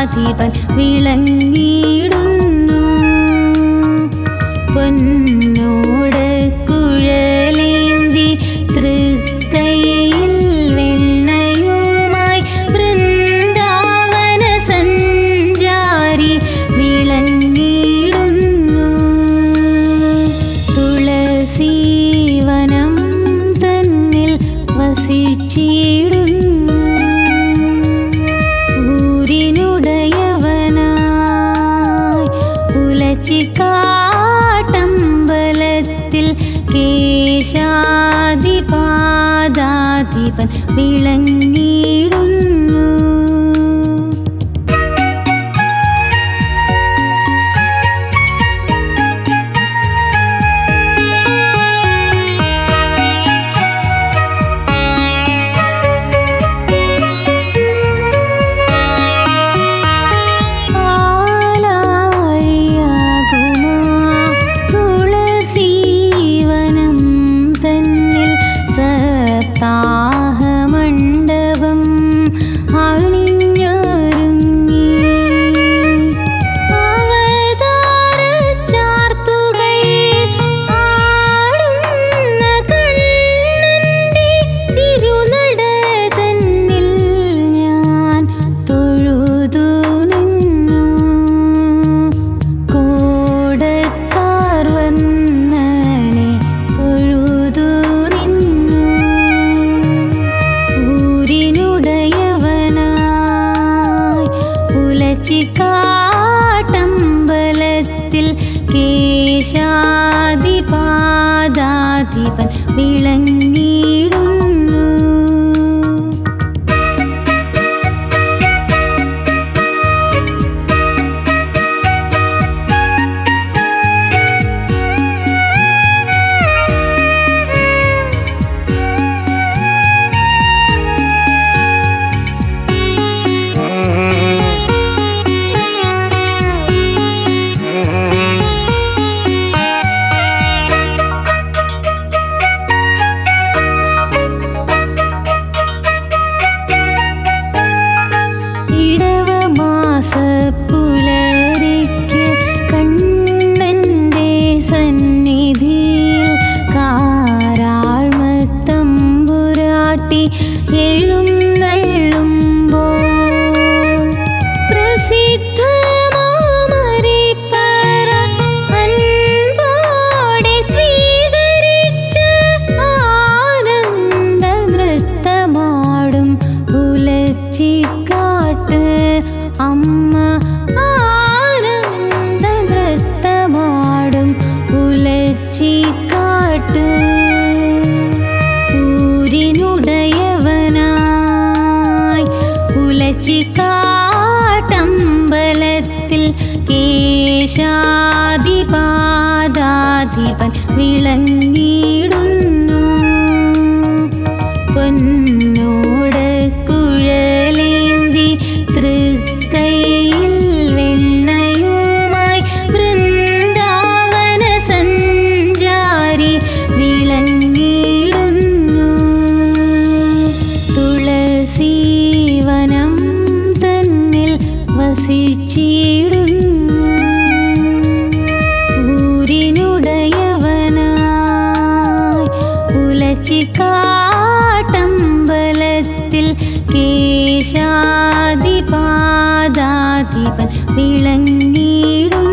പാദാധിപൻ വിളങ്ങിടുന്നു. പൊന്നോട് കുഴലേന്തി തൃക്കൈയിൽ വെണ്ണയുമായി വൃന്ദാവന സഞ്ചാരി വിളങ്ങിടുന്നു. തുളസീവനം തന്നിൽ വസിച്ചിടുന്നു. കാട്ടമ്പലത്തിൽ കേശാദിപാദാധിപൻ വിളങ്ങിടുന്നു. താഹമണ്ഡപം അണിഞ്ഞൊരുങ്ങി അവതാര ചാർത്തുകൾ ആടുന്ന കണ്ണന്റെ തിരുനട തന്നിൽ ഞാൻ തൊഴുതു നിന്നു. കോടക്കാർ വന്നനെ തൊഴുതു കാട്ടമ്പലത്തിൽ കേശാദിപാദാധിപൻ വിളങ്ങിടുന്നു. പുലരിക്ക് കണ്ണന്റെ സന്നിധിയിൽ കാരാഴ്മത്തമ്പുരാട്ടി എഴുന്നള്ളുമ്പോൾ പ്രസിദ്ധമാമരിപ്പറ അൻപോടെ സ്വീകരിച്ച് ആനന്ദ നൃത്തമാടും ഉലച്ചിക്കാട്ട് അമ്മ ആനന്ദ നൃത്തമാടും ഉലച്ചിക്കാട്ട്. ഊരിനുടയവനായി ഉലച്ചിക്കാട്ടമ്പലത്തിൽ കേശാദിപാദാധിപൻ വിളങ്ങിടുന്നു. പൊന്നോട് കുഴലേന്തി തൃക്കൈയിൽ വെണ്ണയുമായി വൃന്ദാവന സഞ്ചാരി വിളങ്ങിടുന്നു. തുളസീവനം തന്നിൽ വസിച്ചിടുന്നു. ഊരിനുടയവനായി ഉലച്ചിക്കാട്ടമ്പലത്തിൽ കേശാദിപാദാധിപൻ വിളങ്ങിടുന്നു.